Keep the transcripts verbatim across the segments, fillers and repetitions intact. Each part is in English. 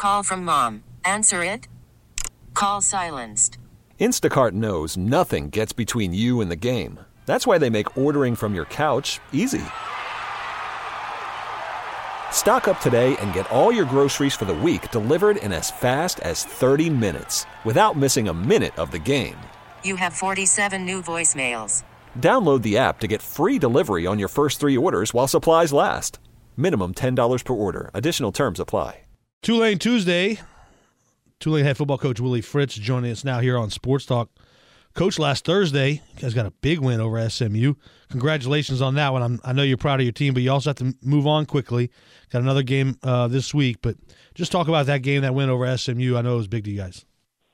Call from mom. Answer it. Call silenced. Instacart knows nothing gets between you and the game. That's why they make ordering from your couch easy. Stock up today and get all your groceries for the week delivered in as fast as thirty minutes without missing a minute of the game. You have forty-seven new voicemails. Download the app to get free delivery on your first three orders while supplies last. Minimum ten dollars per order. Additional terms apply. Tulane Tuesday. Tulane head football coach Willie Fritz joining us now here on Sports Talk. Coach, last Thursday, you guys got a big win over S M U. Congratulations on that one. I'm, I know you're proud of your team, but you also have to move on quickly. Got another game uh, this week, but just talk about that game, that win over S M U. I know it was big to you guys.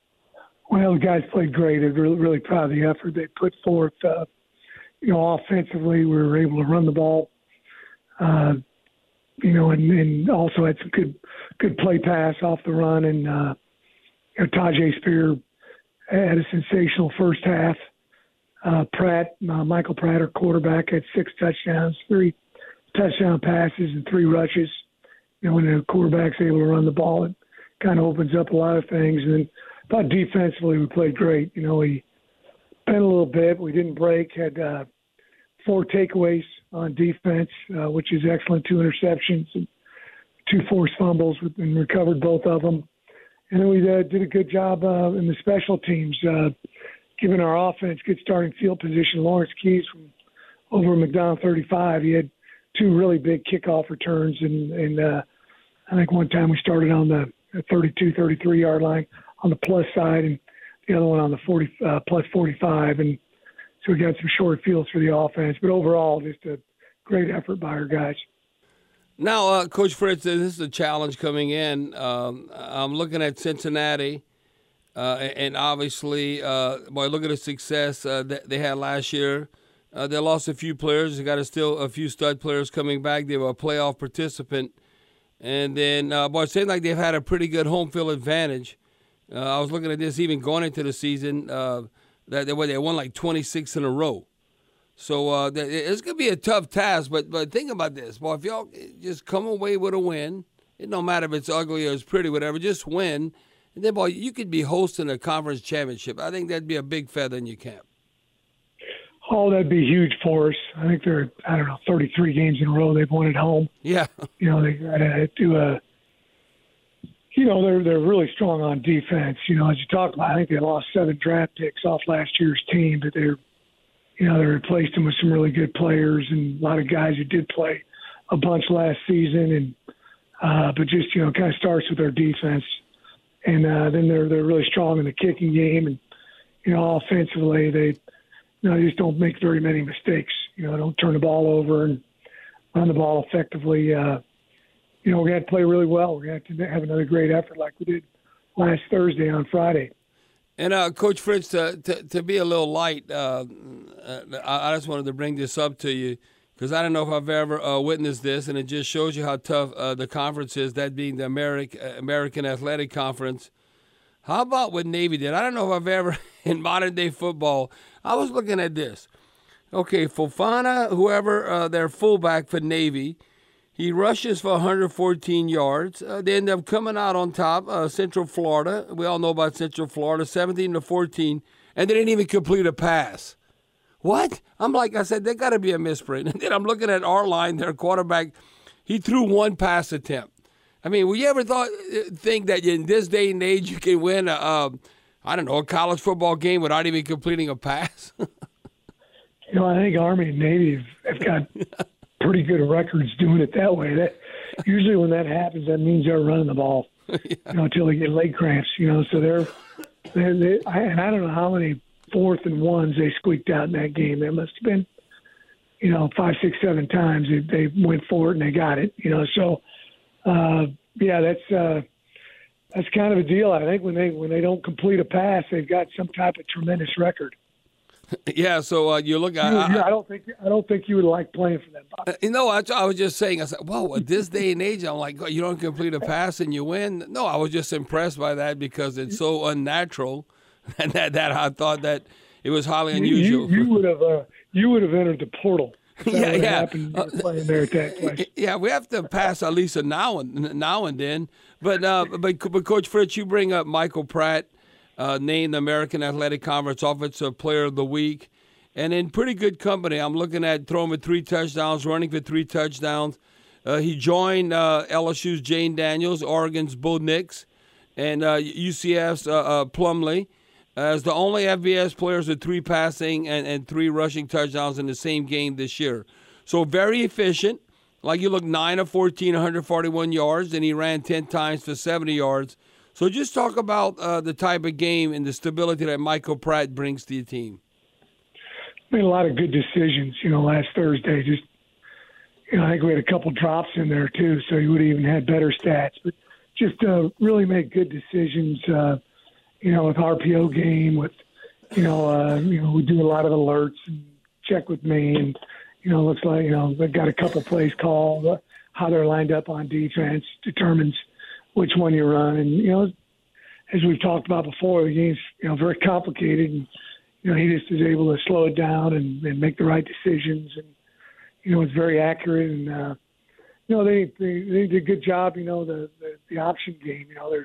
Well, the guys played great. I'm really, really proud of the effort they put forth. Uh, you know, offensively, we were able to run the ball. Uh, you know, and, and also had some good, good play pass off the run. And uh, you know, Tajay Spear had a sensational first half. Uh, Pratt, uh, Michael Pratt, our quarterback, had six touchdowns, three touchdown passes, and three rushes. You know, when the quarterback's able to run the ball, it kind of opens up a lot of things. And then I thought defensively we played great. You know, we bent a little bit. We didn't break. Had uh, four takeaways on defense, uh, which is excellent. Two interceptions and two forced fumbles, and recovered both of them. And then we uh, did a good job uh, in the special teams, uh, giving our offense good starting field position. Lawrence Keys from over McDonald thirty-five, he had two really big kickoff returns, and, and uh, I think one time we started on the thirty-two, thirty-three yard line on the plus side, and the other one on the forty uh, plus forty-five, and so we got some short fields for the offense. But overall, just a great effort by our guys. Now, uh, Coach Fritz, this is a challenge coming in. Um, I'm looking at Cincinnati, uh, and obviously, uh, boy, look at the success uh, that they had last year. Uh, they lost a few players. They got a still a few stud players coming back. They were a playoff participant. And then, uh, boy, it seems like they've had a pretty good home field advantage. Uh, I was looking at this even going into the season, uh, that they, they won like twenty-six in a row. So uh, it's going to be a tough task, but but think about this. Boy, if y'all just come away with a win, it don't matter if it's ugly or it's pretty, whatever, just win. And then, boy, you could be hosting a conference championship. I think that'd be a big feather in your cap. Oh, that'd be huge for us. I think they're, I don't know, thirty-three games in a row they've won at home. Yeah. You know, they got to do a, you know, they're they're really strong on defense. You know, as you talked about, I think they lost seven draft picks off last year's team, but they're, you know, they replaced them with some really good players and a lot of guys who did play a bunch last season. And uh, but just, you know, kind of starts with their defense. And uh, then they're they're really strong in the kicking game. And, you know, offensively, they, you know, they just don't make very many mistakes. You know, don't turn the ball over and run the ball effectively. Uh, you know, we're going to play really well. We're going to have to have another great effort like we did last Thursday on Friday. And, uh, Coach Fritz, to, to, to be a little light, uh, I, I just wanted to bring this up to you because I don't know if I've ever uh, witnessed this, and it just shows you how tough uh, the conference is, that being the American, American Athletic Conference. How about what Navy did? I don't know if I've ever, in modern-day football, I was looking at this. Okay, Fofana, whoever, uh, their fullback for Navy, he rushes for one hundred fourteen yards. Uh, they end up coming out on top, uh, Central Florida. We all know about Central Florida, seventeen to fourteen, and they didn't even complete a pass. What? I'm like, I said, there got to be a misprint. And then I'm looking at our line, their quarterback. He threw one pass attempt. I mean, will you ever thought think that in this day and age you can win a, uh, I don't know, a college football game without even completing a pass? You know, I think Army and Navy have, have got pretty good records doing it that way. That usually when that happens, that means they're running the ball, yeah. you know, until they get leg cramps. You know, so they're, they're they, I, and I don't know how many fourth and ones they squeaked out in that game. There must have been, you know, five, six, seven times they, they went for it and they got it. You know, so uh, yeah, that's uh, that's kind of a deal. I think when they when they don't complete a pass, they've got some type of tremendous record. Yeah, so uh, you look. I, I, I don't think I don't think you would like playing for them. Uh, you know, I, I was just saying. I said, "Whoa!" At this day and age, I'm like, you don't complete a pass and you win. No, I was just impressed by that because it's so unnatural, and that, that I thought that it was highly unusual. You, you would have uh, you would have entered the portal. That yeah, would yeah. happen uh, playing there at that place. Yeah, we have to pass at least a now and now and then. But uh, but but Coach Fritz, you bring up Michael Pratt, uh, named the American Athletic Conference Offensive Player of the Week, and in pretty good company. I'm looking at throwing for three touchdowns, running for three touchdowns. Uh, he joined uh, L S U's Jane Daniels, Oregon's Bo Nix, and uh, U C F's uh, uh, Plumlee as the only F B S players with three passing and, and three rushing touchdowns in the same game this year. So very efficient. Like you look nine of fourteen, one hundred forty-one yards, and he ran ten times for seventy yards. So just talk about uh, the type of game and the stability that Michael Pratt brings to your team. Made a lot of good decisions, you know, last Thursday. Just, you know, I think we had a couple drops in there too, so he would have even had better stats. But just uh, really made good decisions, uh, you know, with R P O game, with, you know, uh, you know, we do a lot of alerts and check with me and, you know, looks like, you know, they've got a couple plays called. How they're lined up on defense determines which one you run. And, you know, as we've talked about before, the game's, you know, very complicated. And, you know, he just is able to slow it down and, and make the right decisions. And, you know, it's very accurate. And, uh, you know, they, they, they did a good job, you know, the, the, the option game. You know, there's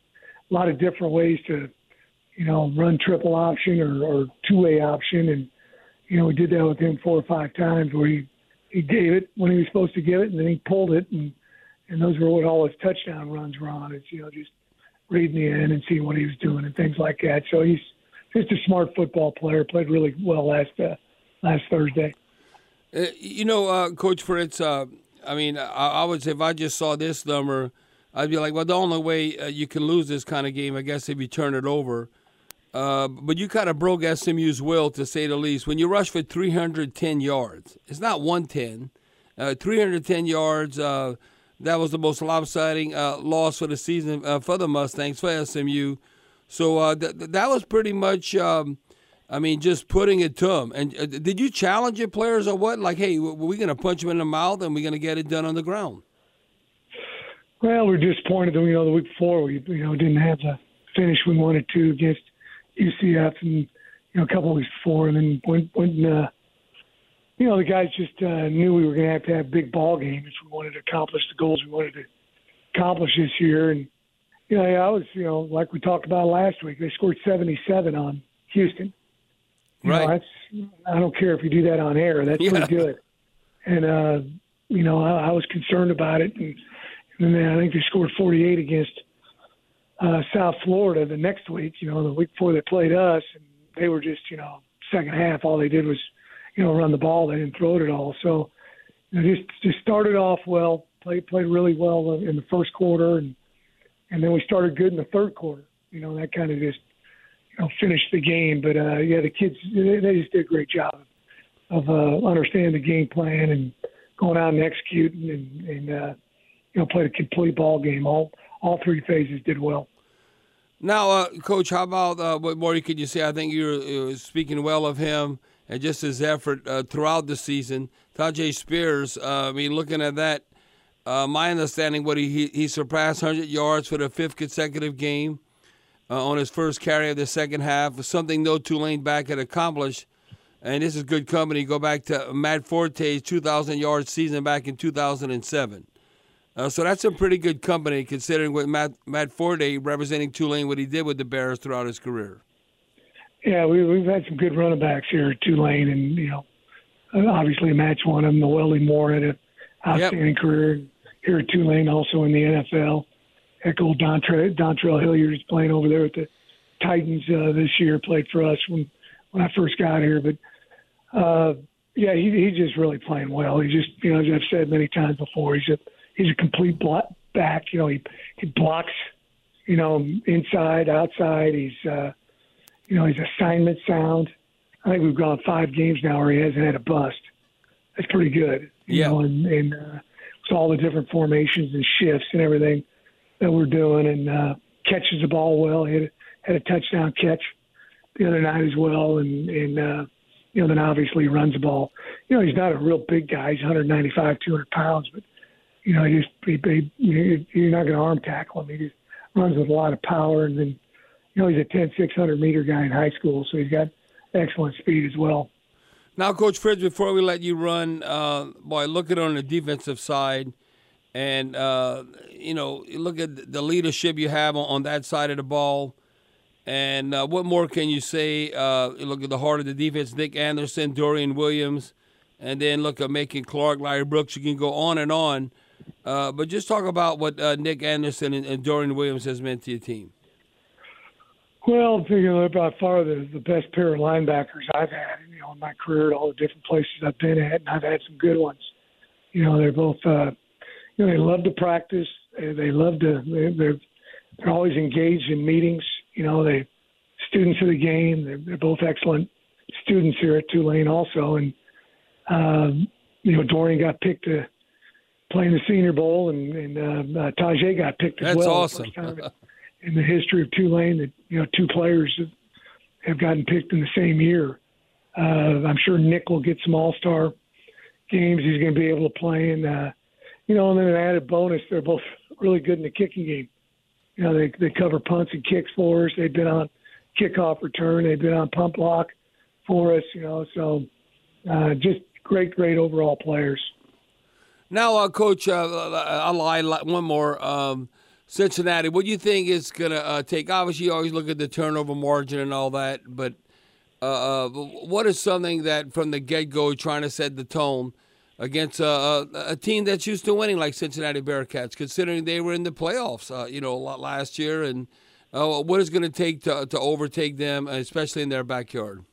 a lot of different ways to, you know, run triple option or, or two-way option. And, you know, we did that with him four or five times where he, he gave it when he was supposed to give it, and then he pulled it, and, and those were what all his touchdown runs were on. It's, you know, just reading the end and seeing what he was doing and things like that. So he's just a smart football player, played really well last uh, last Thursday. Uh, you know, uh, Coach Fritz, uh, I mean, I, I would say if I just saw this number, I'd be like, well, the only way uh, you can lose this kind of game, I guess, if you turn it over. Uh, but you kind of broke S M U's will, to say the least. When you rush for three hundred ten yards, it's not one ten. Uh, three hundred ten yards, uh, that was the most lopsiding uh, loss for the season uh, for the Mustangs, for S M U. So uh, th- that was pretty much, um, I mean, just putting it to them. And uh, did you challenge your players or what? Like, hey, we're going to punch them in the mouth and we're going to get it done on the ground? Well, we're disappointed that, you know, the week before we, you know, didn't have the finish we wanted to against U C F and, you know, a couple of weeks before. And then when, when uh, you know, the guys just uh, knew we were going to have to have big ball games. We wanted to accomplish the goals we wanted to accomplish this year. And, you know, I was, you know, like we talked about last week, they scored seventy-seven on Houston. You right. know, that's, I don't care if you do that on air. That's yeah. pretty good. And, uh, you know, I, I was concerned about it. And, and then I think they scored forty-eight against uh, South Florida the next week, you know, the week before they played us. And they were just, you know, second half, all they did was, you know, run the ball. They didn't throw it at all. So, you know, just just started off well, played played really well in the first quarter, and and then we started good in the third quarter. You know, that kind of just, you know, finished the game. But uh, yeah, the kids they, they just did a great job of uh, understanding the game plan and going out and executing, and, and uh, you know, played a complete ball game. All all three phases did well. Now, uh, Coach, how about uh, what more could you say? I think you're, you're speaking well of him and just his effort uh, throughout the season. Tyjae Spears, uh, I mean, looking at that, uh, my understanding, what he, he he surpassed one hundred yards for the fifth consecutive game uh, on his first carry of the second half, something no Tulane back had accomplished. And this is good company. Go back to Matt Forte's two thousand yard season back in two thousand seven. Uh, so that's some pretty good company considering what Matt, Matt Forte, representing Tulane, what he did with the Bears throughout his career. Yeah, we, we've had some good running backs here at Tulane, and, you know, obviously Matt's one of them. Noelle Moore had an outstanding yep. career here at Tulane, also in the N F L. Heck, old Dontre, Dontrell Hilliard is playing over there at the Titans uh, this year, played for us when, when I first got here. But, uh, yeah, he, he's just really playing well. He just, you know, as I've said many times before, he's a he's a complete block back. You know, he, he blocks, you know, inside, outside. He's uh, – You know, his assignment sound. I think we've gone five games now where he hasn't had a bust. That's pretty good. You yeah. know, and, and uh, so all the different formations and shifts and everything that we're doing, and uh, catches the ball well. He had, had a touchdown catch the other night as well, and, and uh, you know, then obviously runs the ball. You know, he's not a real big guy. He's one ninety-five, two hundred pounds, but, you know, he just, he, he, you're not going to arm tackle him. He just runs with a lot of power, and then, you know, he's a ten, six hundred meter guy in high school, so he's got excellent speed as well. Now, Coach Fritz, before we let you run, uh, boy, look at it on the defensive side, and uh, you know, look at the leadership you have on, on that side of the ball. And uh, what more can you say? Uh, look at the heart of the defense: Nick Anderson, Dorian Williams, and then look at Macon Clark, Larry Brooks. You can go on and on, uh, but just talk about what uh, Nick Anderson and, and Dorian Williams has meant to your team. Well, you know, they're by far the, the best pair of linebackers I've had, you know, in my career at all the different places I've been at, and I've had some good ones. You know, they're both, uh, you know, they love to practice. They, they love to, they, they're, they're always engaged in meetings. You know, they students of the game. They're, they're both excellent students here at Tulane also. And, um, you know, Dorian got picked to play in the Senior Bowl, and, and uh, uh, Tajay got picked as That's well. That's awesome. First time in the history of Tulane that, you know, two players have, have gotten picked in the same year. Uh, I'm sure Nick will get some all-star games he's going to be able to play in. Uh, you know, and then an added bonus, they're both really good in the kicking game. You know, they they cover punts and kicks for us. They've been on kickoff return. They've been on pump block for us, you know. So uh, just great, great overall players. Now, uh, Coach, uh, I'll lie one more. Um, Cincinnati, what do you think is going to uh, take? Obviously, you always look at the turnover margin and all that, but uh, uh, what is something that from the get-go trying to set the tone against uh, a team that's used to winning like Cincinnati Bearcats, considering they were in the playoffs, uh, you know, a lot last year, and uh, what is going to take to to overtake them, especially in their backyard?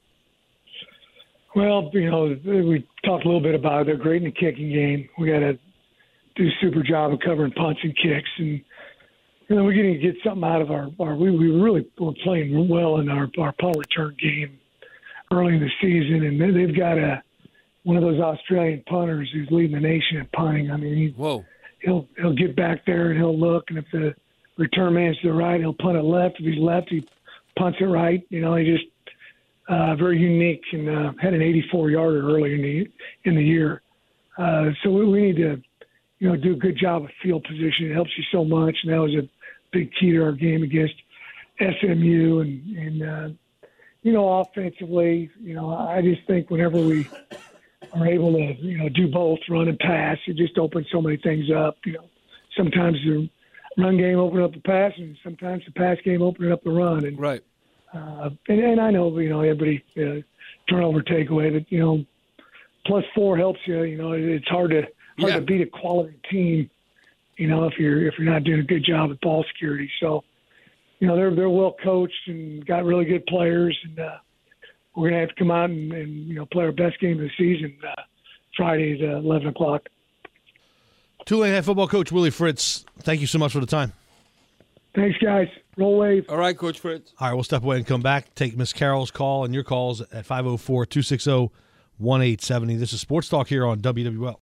Well, you know, we talked a little bit about it. They're great in the kicking game. We got to do a super job of covering punts and kicks, and you know, we're going to get something out of our, our we, we really were playing well in our, our punt return game early in the season, and they've got a one of those Australian punters who's leading the nation in punting. I mean, he, Whoa. he'll he'll get back there and he'll look, and if the return man's to the right, he'll punt it left. If he's left, he punts it right. You know, he just uh, very unique, and uh, had an eighty-four yarder earlier in the in the year. Uh, so we, we need to, you know, do a good job of field position. It helps you so much, and that was a big key to our game against S M U. And, and uh, you know, offensively, you know, I just think whenever we are able to, you know, do both, run and pass, it just opens so many things up. You know, sometimes the run game open up the pass, and sometimes the pass game open up the run. And, right. Uh, and, and I know, you know, everybody uh, turnover takeaway, but, you know, plus four helps you. You know, it's hard to hard Yeah. to beat a quality team, you know, if you're if you're not doing a good job at ball security. So, you know, they're they're well coached and got really good players, and uh, we're gonna have to come out and, and you know play our best game of the season uh, Friday at uh, eleven o'clock. Tulane head football coach Willie Fritz, thank you so much for the time. Thanks, guys. Roll wave. All right, Coach Fritz. All right, we'll step away and come back. Take Miss Carol's call and your calls at five oh four, two six zero, one eight seven zero. This is Sports Talk here on W W L.